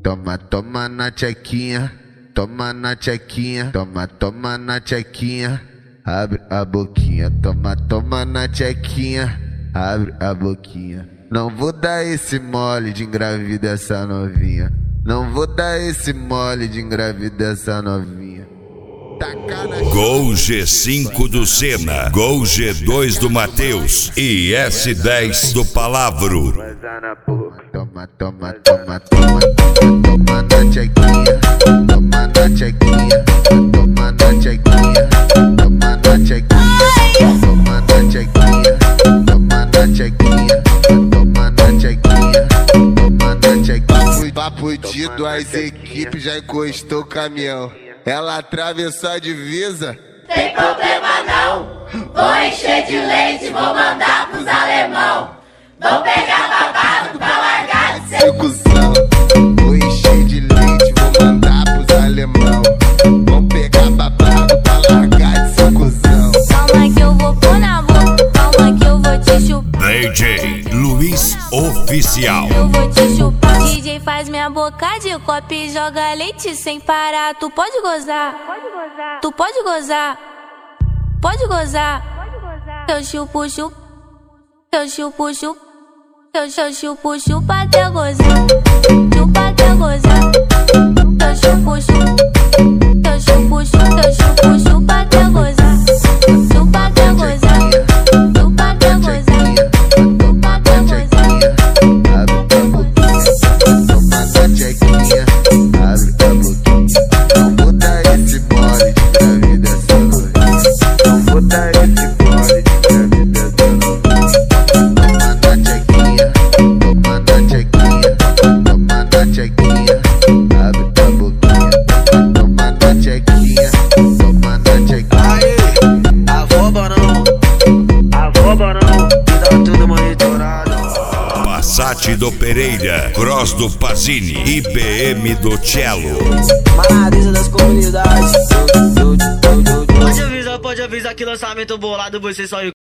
Toma, toma na tchequinha, toma na tchequinha, toma, toma na tchequinha, abre a boquinha, toma, toma na tchequinha, abre a boquinha. Não vou dar esse mole de engravidar essa novinha, não vou dar esse mole de engravidar essa novinha. Gol G5 do Senna, Gol G2 do Matheus e S10 do Palavro. Toma, toma, toma, toma, toma na tchequinha, toma na tchequinha, toma na tchequinha, toma na tchequinha, toma na tchequinha, toma na tchequinha, toma na tchequinha, toma na tchequinha. Papo de duas equipes, já encostou o caminhão. Ela atravessou a divisa. Tem problema não, vou encher de leite, vou mandar pros alemão. Vou pegar babado pra largar de ser cuzão. Vou encher de leite, vou mandar pros alemão. Vou pegar babado pra largar de ser cuzão. Calma que eu vou pôr na boca, calma que eu vou te chupar. DJ Luiz Oficial. Eu vou te chupar. DJ faz minha boca de copo e joga leite sem parar. Tu pode gozar, tu pode gozar, pode gozar. Eu chupo, chupo, eu chupo, chupo, eu chupo, chupa até gozar, chupa até gozar. Eu chupo, chupo, eu chupo, chupo, eu chupo, chupa até gozar, chupa até gozar, chupa até gozar, chupa até gozar. Toma na tchequinha, abre a boquinha. Não vou dar esse mole de engravidar essa novinha, não vou dar esse mole de engravidar essa novinha. Toma na tchequinha, toma na tchequinha, toma na tchequinha, abre a boquinha. Toma na tchequinha, toma na tchequinha. Aê, avoba não, que tá tudo monitorado. Passat do Pereira, Cross do Pazini e BM do Cello. Manariza das comunidades. Pode avisar que lançamento bolado você só